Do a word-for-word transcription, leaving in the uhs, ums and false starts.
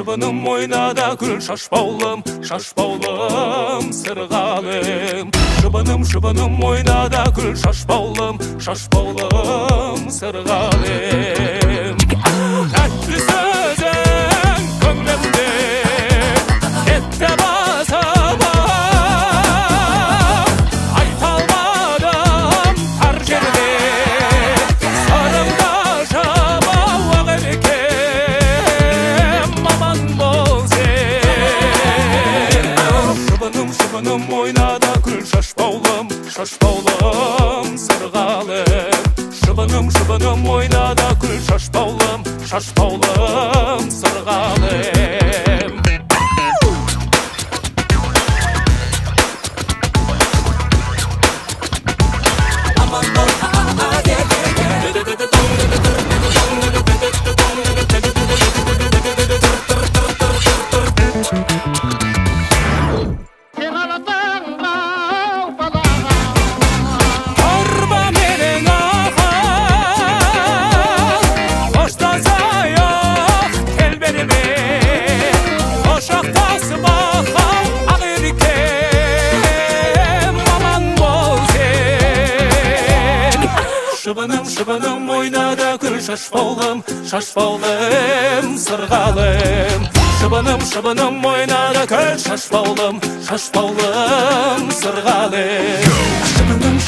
шыбыным ойнада күл шашбаулым, шашбаулым сырғалым. Шыбыным, шыбыным ойнада күл шашбаулым, шашбаулым сырғалым. Тәтті сөзің көңілімде, кетті басыма, айта алмадым тар жерде, сырымда жабау ақ еркем, аман бол сен. Шыбыным, шыбыным ойнада күл шашбаулым, шашбаулым сырғалым. Шыбыным, шыбыным ойнада күл шашбаулым, шашбаулым сырғалым. Шыбыным, шыбыным ойнада күл шашбаулым, шашбаулым сырғалым. Шыбыным, шыбыным ойнада күл шашбаулым, шашбаулым сырғалым. Шыбыным,